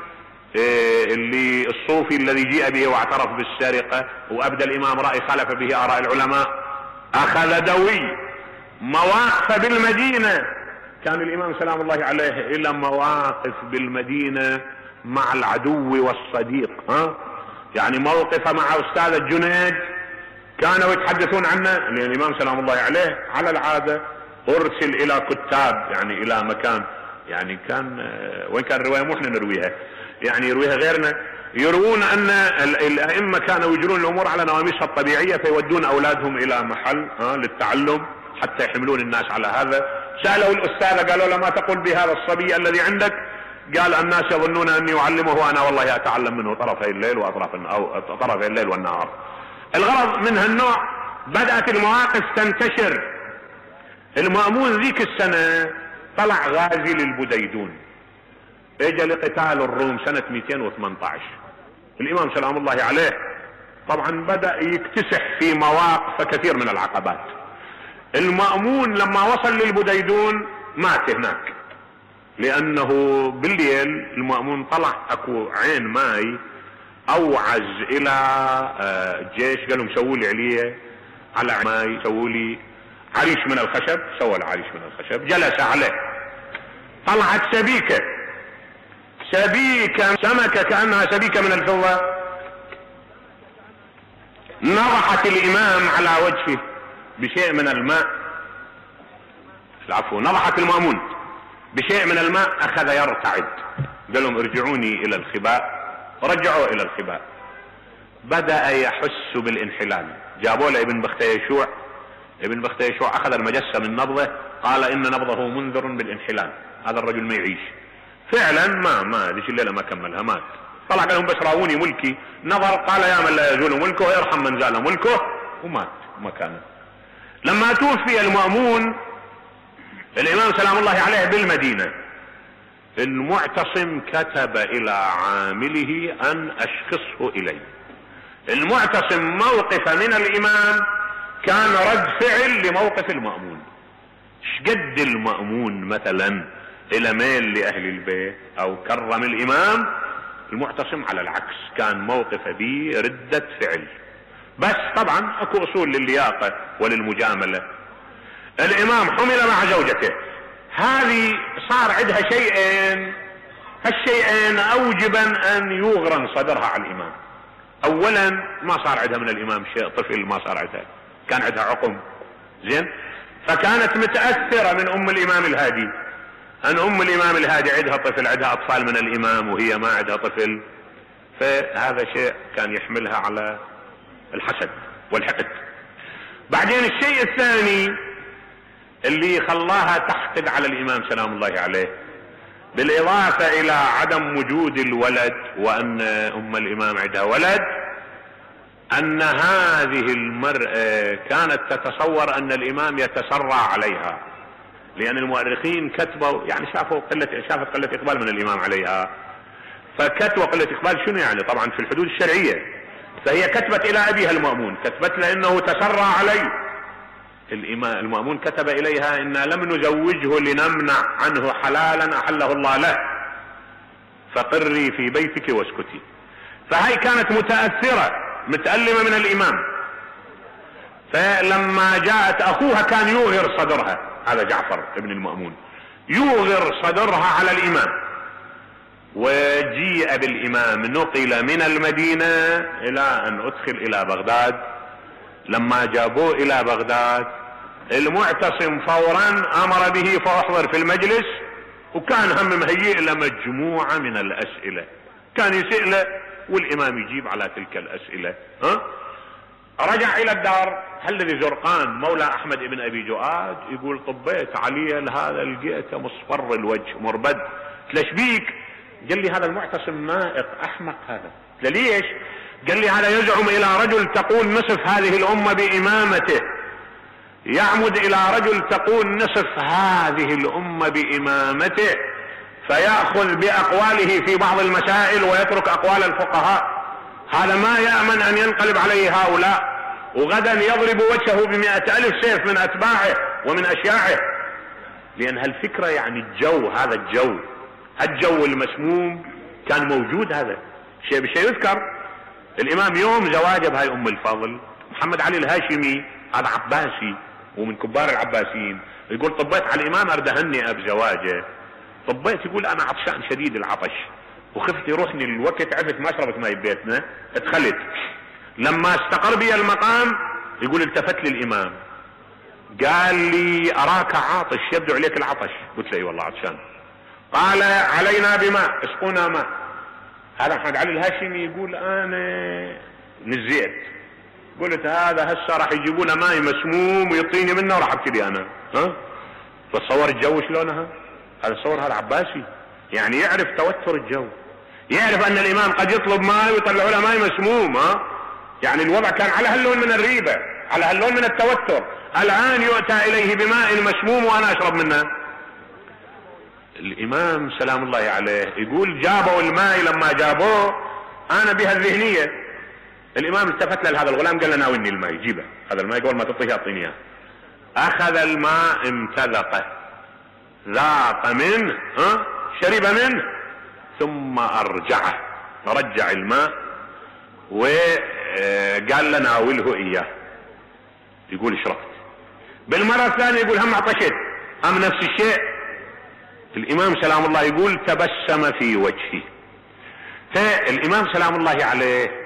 اللي الصوفي الذي جيء به واعترف بالسرقة وابدى الامام رأي خالف به اراء العلماء، اخذ دوي. مواقف بالمدينة، كان الامام سلام الله عليه الى مواقف بالمدينة مع العدو والصديق، يعني موقفه مع استاذ الجنيد كانوا يتحدثون عنه، لان الامام سلام الله عليه على العاده ارسل الى كتاب، يعني الى مكان، يعني كان وين كان الروايه مو احنا نرويها، يعني يرويها غيرنا، يروون ان الائمه كانوا يجرون الامور على نواميسها الطبيعيه، فيودون اولادهم الى محل للتعلم حتى يحملون الناس على هذا. سالوا الاستاذ قالوا له ما تقول بهذا الصبي الذي عندك؟ قال الناس يظنون اني اعلمه وانا والله اتعلم منه طرفي الليل طرفي الليل والنهار. الغرض من هالنوع بدات المواقف تنتشر. المأمون ذيك السنه طلع غازي للبديدون، اجى لقتال الروم سنه 218. الامام سلام الله عليه طبعا بدا يكتسح في مواقف كثير من العقبات. المأمون لما وصل للبديدون مات هناك، لانه بالليل المأمون طلع اكو عين ماي اوعز الى جيش، قالوا سووا لي عليه على ماي، سووا لي عريش من الخشب، سوى العريش من الخشب، جلس عليه، طلعت سبيكه سمكه كانها سبيكه من الفضه، نضحت الامام على وجهه بشيء من الماء، العفو، نضحت المأمون بشيء من الماء، اخذ يرتعد، قال لهم ارجعوني الى الخباء، رجعوا الى الخباء، بدأ يحس بالانحلال، جابوا له ابن بختيشوع، ابن بختيشوع اخذ المجسة من نبضه، قال ان نبضه منذر بالانحلال، هذا الرجل ما يعيش. فعلا ما ذيك الليلة ما كملها، مات. طلع قال لهم بس راوني ملكي، نظر قال يا من لا يزول ملكه ارحم من زال ملكه، ومات مكانه. لما توفي المأمون الامام سلام الله عليه بالمدينة، المعتصم كتب الى عامله ان اشخصه الي. المعتصم موقف من الامام كان رد فعل لموقف المأمون. شقد المأمون مثلا الى ميل لاهل البيت او كرم الامام، المعتصم على العكس كان موقف به ردة فعل. بس طبعا اكو اصول للياقة وللمجاملة. الامام حمل مع زوجته، هذه صار عندها شيئين، هالشيئين اوجبا ان يغرن صدرها على الامام. اولا ما صار عندها من الامام شيء، طفل ما صار عندها، كان عندها عقم، زين، فكانت متأثرة من ام الامام الهادي، ان ام الامام الهادي عندها طفل، عندها اطفال من الامام وهي ما عندها طفل، فهذا شيء كان يحملها على الحسد والحقد. بعدين الشيء الثاني اللي خلاها تحقد على الامام سلام الله عليه، بالاضافة الى عدم وجود الولد وان ام الامام عندها ولد، ان هذه المرأة كانت تتصور ان الامام يتسرع عليها، لان المؤرخين كتبوا يعني شافت قلة اقبال من الامام عليها، فكتبوا قلة اقبال شنو يعني؟ طبعا في الحدود الشرعية، فهي كتبت الى ابيها المأمون، كتبت له انه تسرع علي. المأمون كتب اليها انا لم نزوجه لنمنع عنه حلالا احله الله له، فقري في بيتك واسكتي. فهي كانت متأثرة متألمة من الامام، فلما جاءت اخوها كان يوغر صدرها، هذا جعفر ابن المأمون يوغر صدرها على الامام، وجيء بالامام، نقل من المدينة الى ان ادخل الى بغداد. لما جابوه الى بغداد المعتصم فورا امر به فاحضر في المجلس، وكان هم مهيئ له مجموعة من الاسئلة، كان يسأله والامام يجيب على تلك الاسئلة. رجع الى الدار، الذي زرقان مولى احمد بن ابي جؤاد يقول طبيت علي هذا لقيته مصفر الوجه مربد. ليش بيك؟ قال لي هذا المعتصم مائق احمق هذا. ليش؟ قال لي هذا يزعم الى رجل تقول نصف هذه الامة بامامته، يعمد الى رجل تقول نصف هذه الامة بامامته، فيأخذ باقواله في بعض المسائل ويترك اقوال الفقهاء. هذا ما يأمن ان ينقلب عليه هؤلاء، وغدا يضرب وجهه ب100,000 سيف من اتباعه ومن اشياعه. لان هالفكرة يعني الجو، هذا الجو المسموم كان موجود. هذا شيء بشيء يذكر. الامام يوم زواجه بهاي ام الفضل محمد علي الهاشمي، هذا عباسي ومن كبار العباسيين، يقول طبيت على الامام ارد اهنئ بزواجه. طبيت يقول انا عطشان شديد العطش، وخفت يروحني الوقت، عرفت ما شربت ماي ببيتنا، ادخلت. لما استقر بي المقام يقول التفت للامام قال لي اراك عاطش، يبدو عليك العطش. قلت له اي والله عطشان. قال علينا بماء، اسقونا ماء. هذا محمد علي الهاشمي يقول انا نزيت، قلت هذا هسه راح يجيبون ماء مسموم ويعطيني منه وراح ابتدي انا. ها تصور الجو شلونها؟ هذا تصور هذا عباسي، يعني يعرف توتر الجو، يعرف ان الامام قد يطلب ماء ويطلعوا له ماء مسموم. ها يعني الوضع كان على هاللون من الريبه، على هاللون من التوتر. الان يؤتى اليه بماء مسموم وانا اشرب منه. الامام سلام الله عليه يقول جابوا الماء، لما جابوه انا بهالذهنيه. الامام التفت لهذا الغلام قال له ناولني الماء، جيبه هذا الماء قبل ما تعطيه اعطيني اياه. اخذ الماء امتذقه، ذاق منه، شرب منه، ثم ارجعه، رجع الماء وقال له ناوله اياه. يقول شربت. بالمره الثانيه يقول هم عطشت، هم نفس الشيء. الامام سلام الله يقول تبسم في وجهي. فالامام سلام الله عليه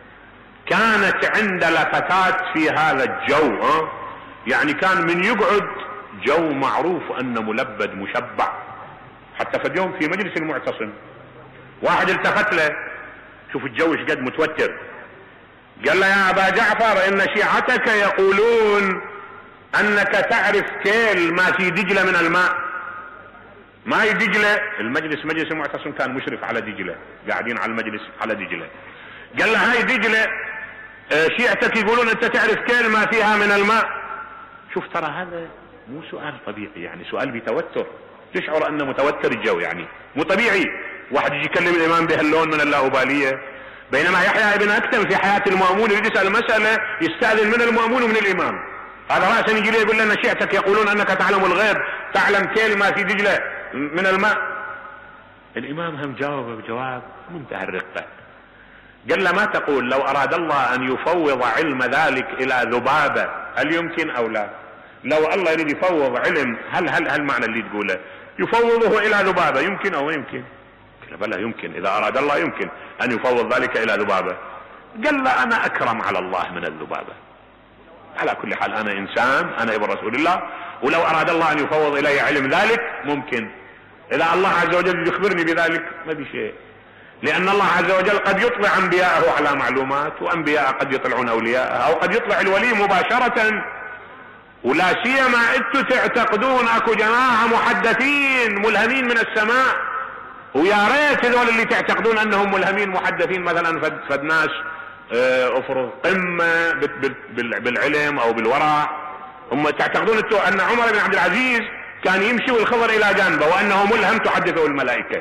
كانت عند لفتات في هذا الجو. يعني كان من يقعد جو معروف انه ملبد مشبع. حتى في اليوم في مجلس المعتصم واحد التفت له، شوف الجو ايش قد متوتر، قال له يا ابا جعفر ان شيعتك يقولون انك تعرف كيل ما في دجله من الماء. ماي دجله، المجلس مجلس المعتصم كان مشرف على دجله، قاعدين على المجلس على دجله. قال له هاي دجله شيعتك يقولون انت تعرف كيل ما فيها من الماء. شوف ترى هذا مو سؤال طبيعي، يعني سؤال بتوتر، تشعر انه متوتر الجو، يعني مو طبيعي واحد يجي يكلم الامام بهاللون من اللاوباليه. بينما يحيى ابن اكثم في حياه المأمون يريد يسال مساله يستاذن من المأمون ومن الامام. هذا راسا يجي له يقول لنا شيعتك يقولون انك تعلم الغيب، تعلم كيل ما في دجله من الماء. الامام هم جاوب بجواب منتهى الرقه، قال له ما تقول لو اراد الله ان يفوض علم ذلك الى ذبابه هل يمكن او لا؟ لو الله يريد يفوض علم هل معنى اللي تقوله يفوضه الى ذبابه يمكن او ما يمكن؟ قال بلى يمكن، اذا اراد الله يمكن ان يفوض ذلك الى ذبابه. قال له انا اكرم على الله من الذبابه. على كل حال انا انسان، انا ابن رسول الله، ولو اراد الله ان يفوض الي علم ذلك ممكن. اذا الله عز وجل يخبرني بذلك ما بشيء، لان الله عز وجل قد يطلع انبياءه على معلومات، وانبياء قد يطلعون اولياءه، او قد يطلع الولي مباشرة. ولا سيما انتم تعتقدون اكو جماعة محدثين ملهمين من السماء، ويا ريت هذول اللي تعتقدون انهم ملهمين محدثين مثلا فد ناس افرض قمة بالعلم او بالورع، هم تعتقدون انتم ان عمر بن عبد العزيز كان يمشي والخضر الى جانبه وانه ملهم تحدثه الملائكة.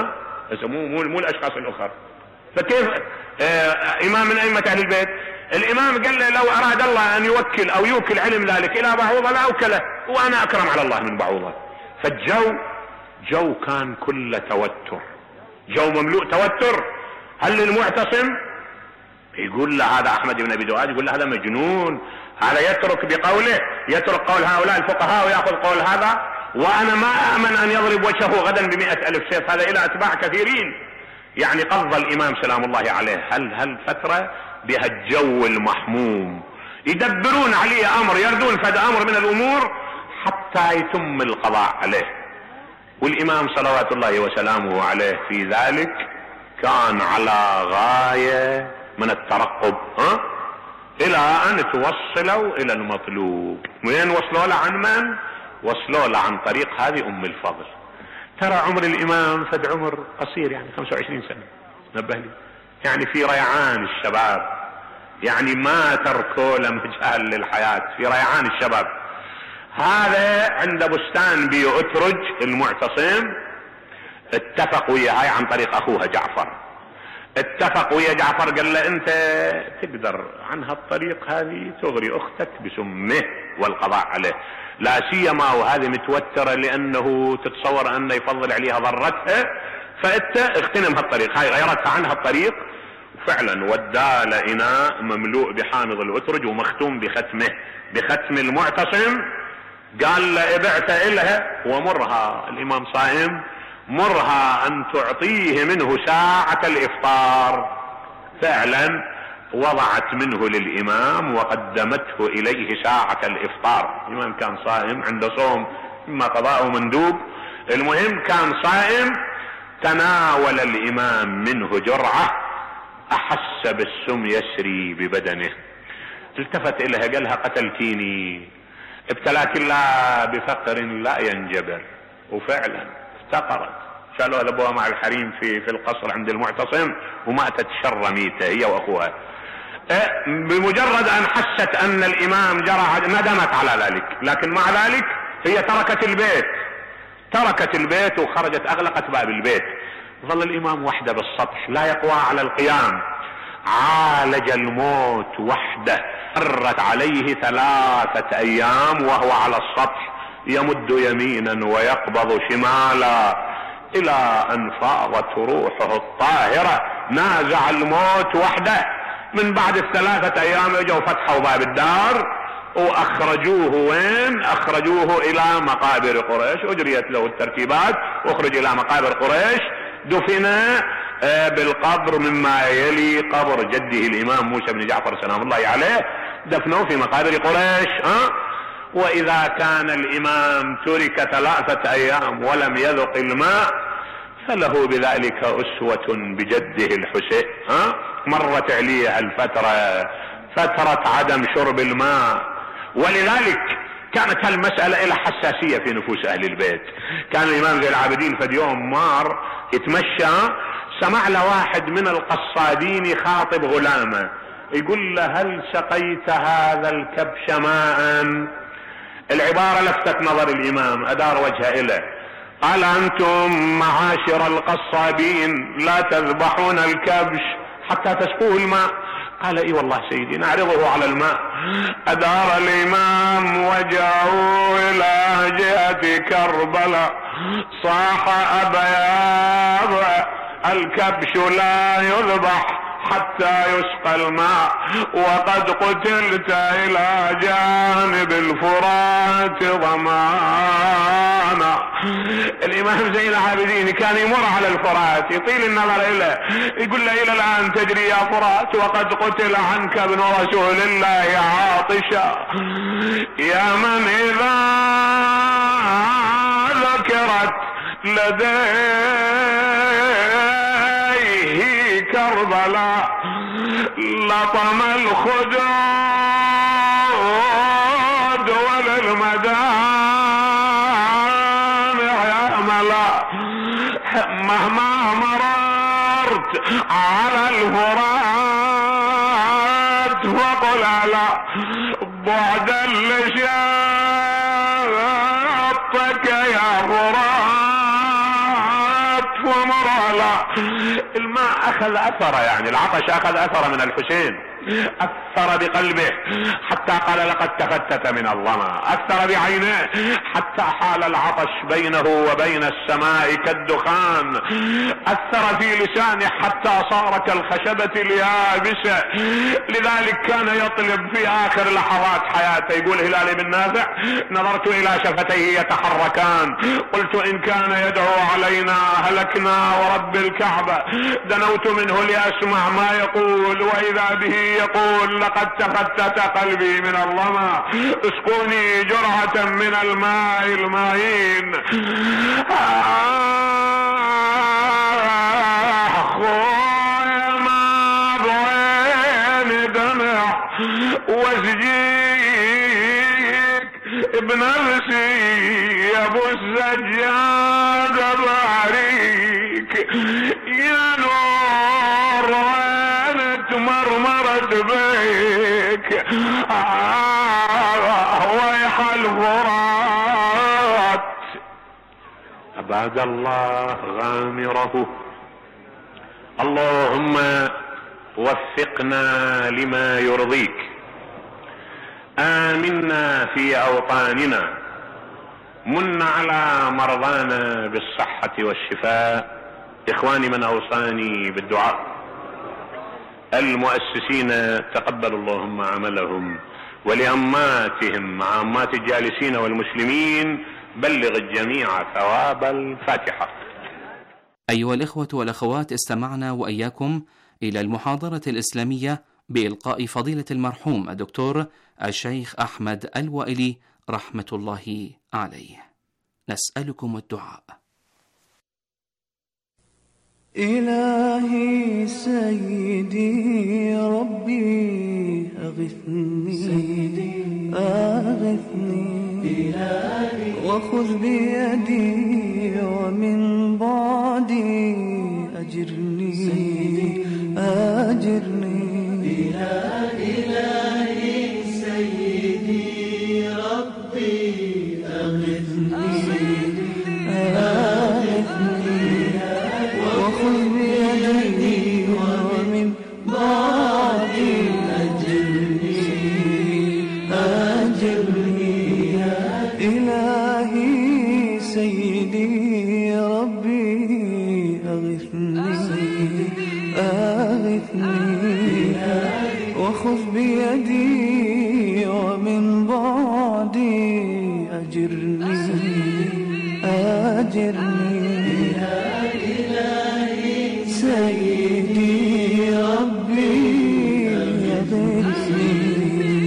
مو الاشخاص الاخر. فكيف امام من ائمة اهل البيت؟ الامام قال له لو اراد الله ان يوكل او يوكل علم ذلك الى بعوضة لاوكله، وانا اكرم على الله من بعوضة. فالجو جو كان كله توتر، جو مملوء توتر. هل المعتصم يقول له هذا احمد بن ابي دؤاد، يقول له هذا مجنون، هذا يترك بقوله، يترك قول هؤلاء الفقهاء ويأخذ قول هذا، وانا ما امن ان يضرب وجهه غدا ب100,000 سيف، هذا الى اتباع كثيرين. يعني قضى الامام سلام الله عليه هل فترة بهالجو المحموم، يدبرون عليه امر، يردون فد امر من الامور حتى يتم القضاء عليه. والامام صلوات الله وسلامه عليه في ذلك كان على غاية من الترقب، الى ان توصلوا الى المطلوب. وين وصلوا له؟ عن من؟ وصلوا له عن طريق هذه ام الفضل. ترى عمر الامام فد عمر قصير، يعني 25 سنة، نبه لي، يعني في ريعان الشباب، يعني ما تركوا له مجال للحياة، في ريعان الشباب. هذا عند بستان بيؤترج المعتصم اتفق وياها عن طريق اخوها جعفر، اتفق ويا جعفر قال له انت تقدر عن هالطريق هذه تغري اختك بسمه والقضاء عليه، لا سيما وهذه متوترة لانه تتصور انه يفضل عليها ضرتها، فانت اغتنم هالطريق. هاي غيرتها عن هالطريق، وفعلا ودى له اناء مملوء بحامض الاترج ومختوم بختم المعتصم. قال له ابعت الها ومرها، الامام صائم، مرها أن تعطيه منه ساعة الإفطار. فعلا وضعت منه للإمام وقدمته إليه ساعة الإفطار. الإمام كان صائم، عنده صوم إما قضاء مندوب، المهم كان صائم. تناول الإمام منه جرعة، أحس بالسم يسري ببدنه، التفت إليها قالها قتلتيني، ابتلاك الله بفقر لا ينجبر. وفعلا افتقرت، شالوها لابوها مع الحريم في القصر عند المعتصم، وماتت شر ميتة هي واخوها. بمجرد ان حست ان الامام جرى ندمت على ذلك، لكن مع ذلك هي تركت البيت وخرجت، اغلقت باب البيت. ظل الامام وحده بالسطح لا يقوى على القيام. عالج الموت وحده. مرت عليه 3 أيام وهو على السطح يمد يمينا ويقبض شمالا، الى ان فاضت روحه الطاهرة. نازع الموت وحده. من بعد 3 أيام اجوا فتحوا باب الدار واخرجوه. وين اخرجوه؟ الى مقابر قريش. اجريت له الترتيبات، اخرج الى مقابر قريش. دفن بالقبر مما يلي قبر جده الامام موسى بن جعفر سلام الله عليه، دفنوه في مقابر قريش. واذا كان الامام ترك 3 أيام ولم يذق الماء، فله بذلك اسوة بجده الحسين. مرت عليه فترة عدم شرب الماء، ولذلك كانت هالمسألة إلى حساسية في نفوس أهل البيت. كان الإمام زين العابدين فد يوم مار يتمشى، سمع له واحد من القصادين يخاطب غلامه، يقول له هل سقيت هذا الكبش ماء؟ العبارة لفتت نظر الإمام، أدار وجهه إليه، قال أنتم معاشر القصابين لا تذبحون الكبش حتى تسقوه الماء؟ قال اي والله سيدي نعرضه على الماء. ادار الامام وجهه الى جهة كربلاء، صاح ابا الكبش لا يذبح حتى يسقى الماء، وقد قتلت الى جانب الفرات ضمانا. الامام زين العابدين كان يمر على الفرات، يطيل النظر اليه، يقول له الى الان تجري يا فرات وقد قتل عنك ابن رسول الله عاطشا، يا من اذا ذكرت لديه كربلاء لطم الخدود وللمدامع يأملا. مهما مررت على الفرات وقل على بعدا لشاطك يا فرات ومر على الماء. اخذ اثر، يعني العطش اخذ اثر من الحسين، اثر بقلبه حتى قال لقد تفتت من الظما، اثر بعينيه حتى حال العطش بينه وبين السماء كالدخان، اثر في لسانه حتى صار كالخشبة اليابسة. لذلك كان يطلب في اخر لحظات حياته، يقول هلال بن نافع نظرت الى شفتيه يتحركان، قلت ان كان يدعو علينا هلكنا ورب الكعبة، دنوت منه لاسمع ما يقول، واذا به يقول لقد تفتت قلبي من الظما، اسقوني جرعة من الماء المعين. اخويا ما بعين دمع واسجيك بنفسي يا ابو السجاد باريك، يا نور مرمرت بيك ويح الفرات. أبعد الله غامره. اللهم وفقنا لما يرضيك، آمنا في أوطاننا، من على مرضانا بالصحة والشفاء. إخواني من أوصاني بالدعاء، المؤسسين تقبل اللهم عملهم، ولأماتهم مع أمات الجالسين والمسلمين بلغ الجميع ثواب الفاتحة. أيها الإخوة والأخوات، استمعنا وإياكم إلى المحاضرة الإسلامية بإلقاء فضيلة المرحوم الدكتور الشيخ أحمد الوائلي رحمة الله عليه. نسألكم الدعاء. إلهي سيدي ربي أغثني وخذ بيدي ومن بعدي أجرني إلهي سيدي ربي أغثني وخذ بيدي ومن بعدي أجرني إلهي سيدي ربي أغثني وخذ بيدي ومن بعدي أجرني إلهي سيدي ربي أغثني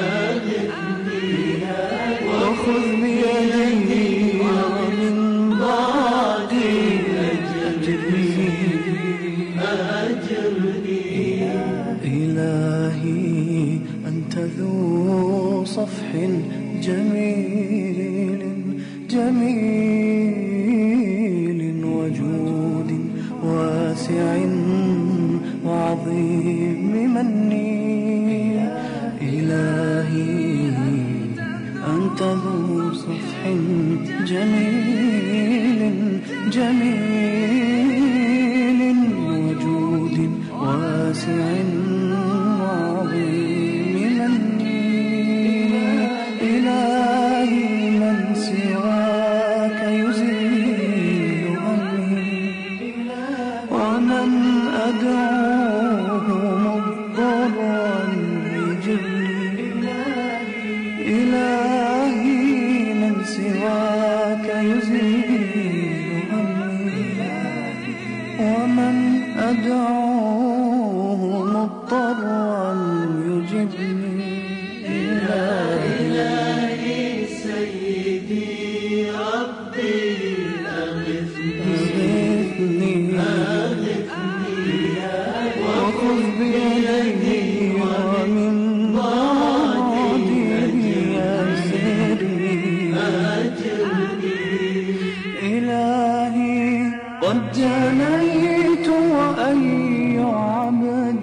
وخذ بيدي ومن بعدي أجرني إلهي أنت ذو صفح جميل وجود واسع وعظيم مني. إلهي أنت ذو صفح جميل وجود واسع وعظيم مني. إلهي من سواك يزيل همي ومن أدعوه مضطرا يجبني. إلهي من سواك يزيل همي ومن أدعوه مضطرا يجبني. إلهي سيدي ربي أغثني وخذ بيدي ومن بعدي أجرني. إلهي قد جنيت وأي عبد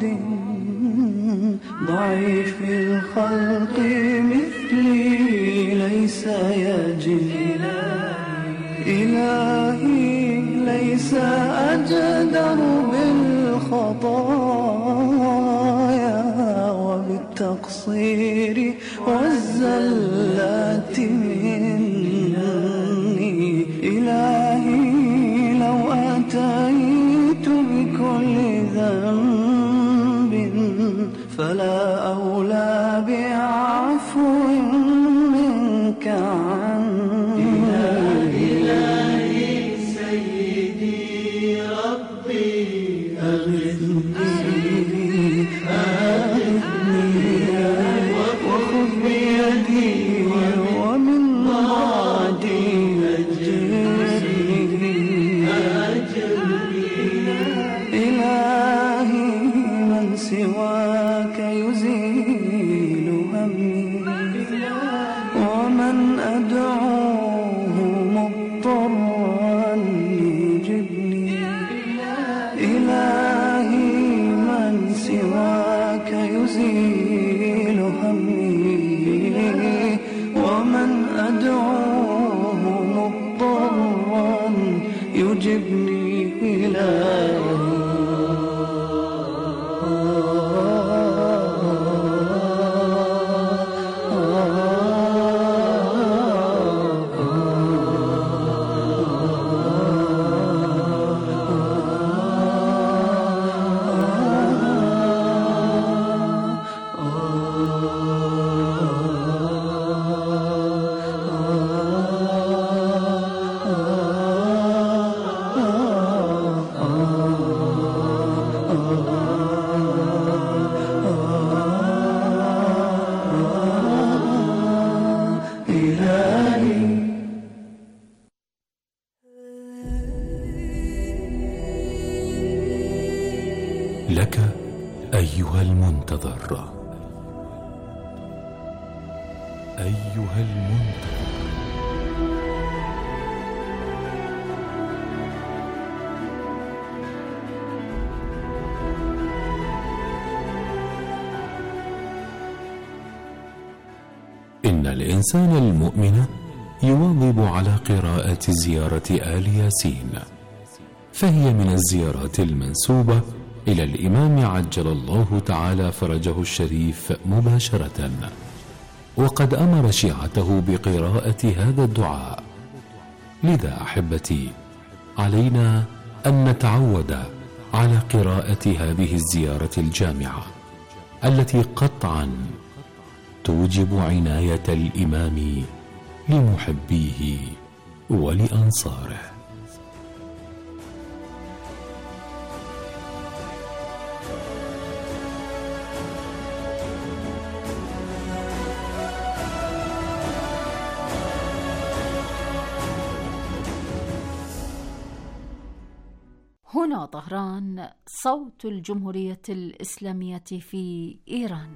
ضعيف الخلق مثلي ليس يجد. إلهي ليس أجدر بالخطايا وبالتقصير والزلات مني. إلهي لو أتيت بكل ذنب فلا أولى بعفو منك عني. إلهي سيدي ربي أغثني وخذ بيدي ومن بعدي أجرني. إلهي من سواك يزيل همي ومن أدعوه مضطرا يجبني. إلهي من سواك يزيل همي ومن أدعوه مضطرا يجبني. المنتظر، أيها المنتظر. إن الإنسان المؤمن يواظب على قراءة زيارة آل ياسين، فهي من الزيارات المنسوبة إلى الإمام عجل الله تعالى فرجه الشريف مباشرة، وقد أمر شيعته بقراءة هذا الدعاء. لذا أحبتي، علينا أن نتعود على قراءة هذه الزيارة الجامعة التي قطعا توجب عناية الإمام لمحبيه ولأنصاره. هنا طهران، صوت الجمهورية الإسلامية في إيران.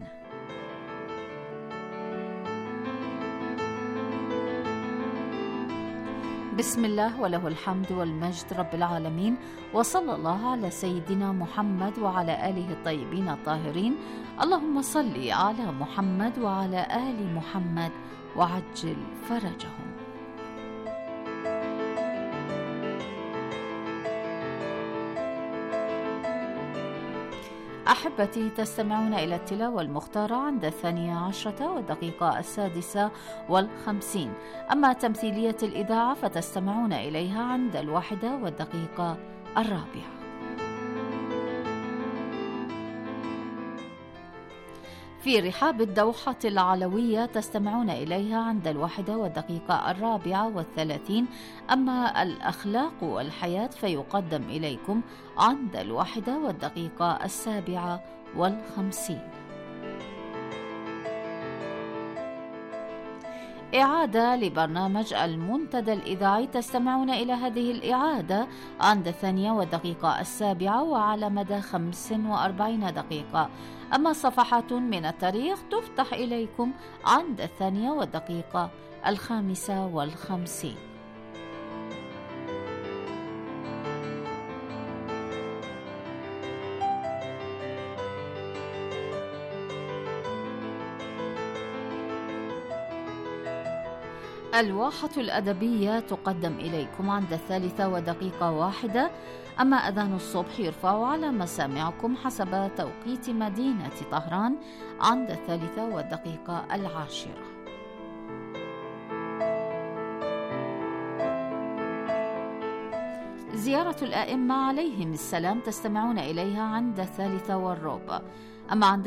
بسم الله وله الحمد والمجد رب العالمين، وصلى الله على سيدنا محمد وعلى آله الطيبين الطاهرين. اللهم صل على محمد وعلى آل محمد وعجل فرجهم. أحبتي، تستمعون إلى التلاوة المختارة عند 12:06 أما تمثيلية الإذاعة فتستمعون إليها عند 1:04. في رحاب الدوحة العلوية تستمعون إليها عند 1:34. أما الأخلاق والحياة فيقدم إليكم عند 1:57. إعادة لبرنامج المنتدى الإذاعي تستمعون إلى هذه الإعادة عند 2:07 وعلى مدى 45 دقيقة. أما صفحات من التاريخ تفتح إليكم عند 2:55. الواحة الأدبية تقدم إليكم عند 3:01. أما أذان الصبح يرفع على مسامعكم حسب توقيت مدينة طهران عند 3:10. زيارة الآئمة عليهم السلام تستمعون إليها عند 3:15. أما عند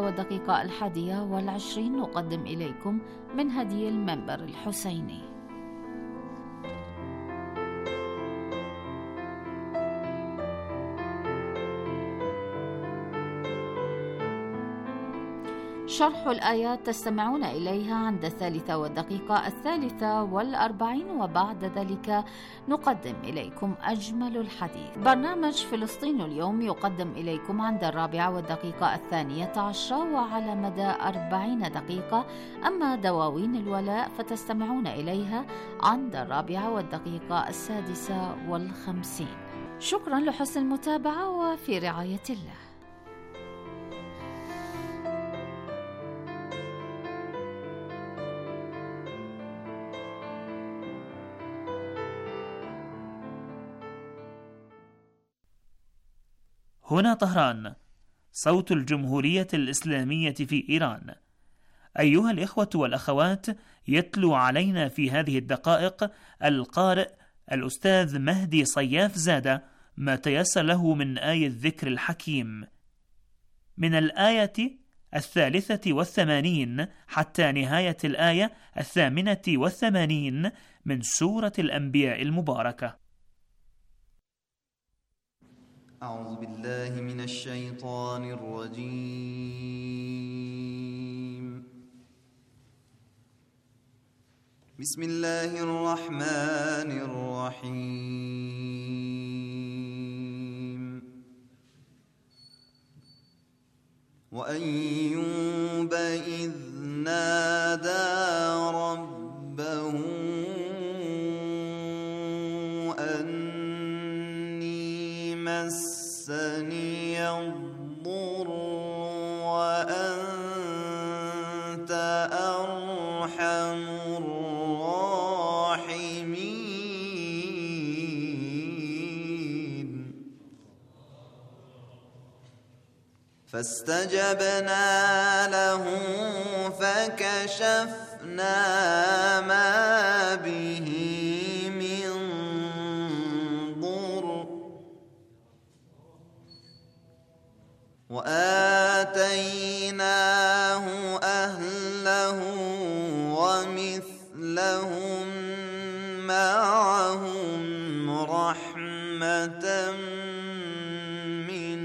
3:21 نقدم إليكم من هدي المنبر الحسيني. شرح الآيات تستمعون إليها عند 3:43 وبعد ذلك نقدم إليكم أجمل الحديث. برنامج فلسطين اليوم يقدم إليكم عند 4:12 وعلى مدى 40 دقيقة. أما دواوين الولاء فتستمعون إليها عند 4:56. شكرا لحسن المتابعة وفي رعاية الله. هنا طهران، صوت الجمهورية الإسلامية في إيران. أيها الإخوة والأخوات، يتلو علينا في هذه الدقائق القارئ الأستاذ مهدي صياف زادة ما تيسر له من آية الذكر الحكيم من الآية 83 حتى نهاية الآية 88 من سورة الأنبياء المباركة. أعوذ بالله من الشيطان الرجيم. بسم الله الرحمن الرحيم. وأيوب إذ نادى ربه أني مسني الضر وأنت أرحم الراحمين فاستجبنا له فكشفنا ما به من ضر وآتيناه أهله ومثلهم معهم رحمة من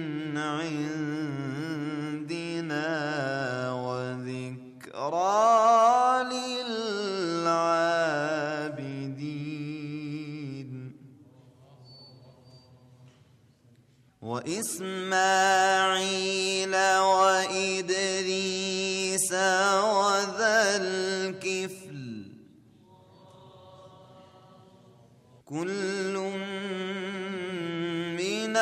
عندنا وذكرى للعابدين وإسماعيل وإدريس وذا الكفل كل من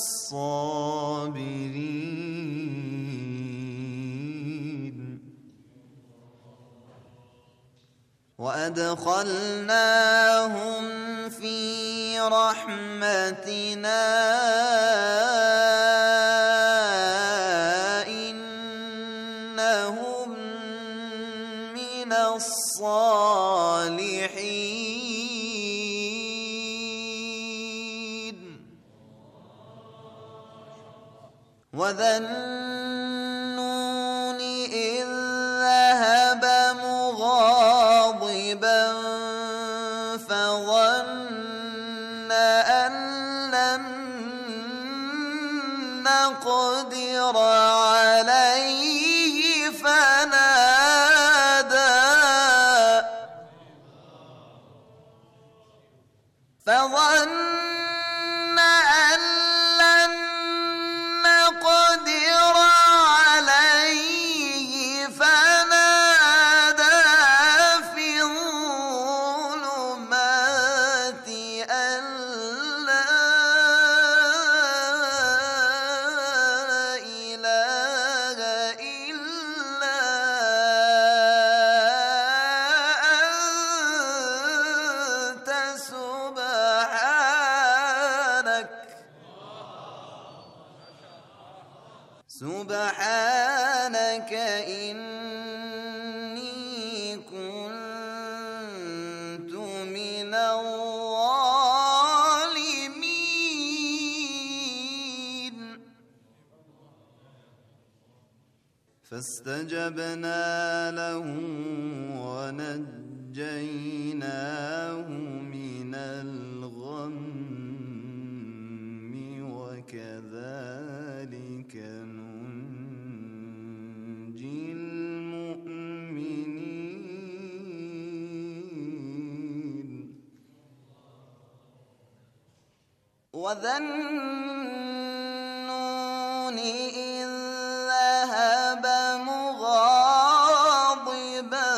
الصابرين وأدخلناهم في رحمتنا إنهم من الصالحين وذا النون إذ ذهب مغاضبا فظن أن لن نقدر عليه فظن أن لن نقدر عليه فنادى في الظلمات أن لا إله إلا أنت سبحانك إني كنت من الظالمين فاستجبنا له ونجيناه من الغم وكذلك ننجي المؤمنين وذا النون إذ ذهب مغاضبا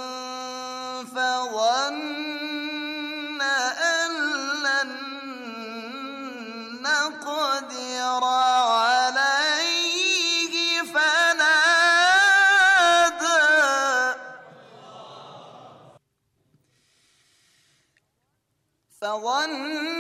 فظن أن لن نقدر عليه فنادى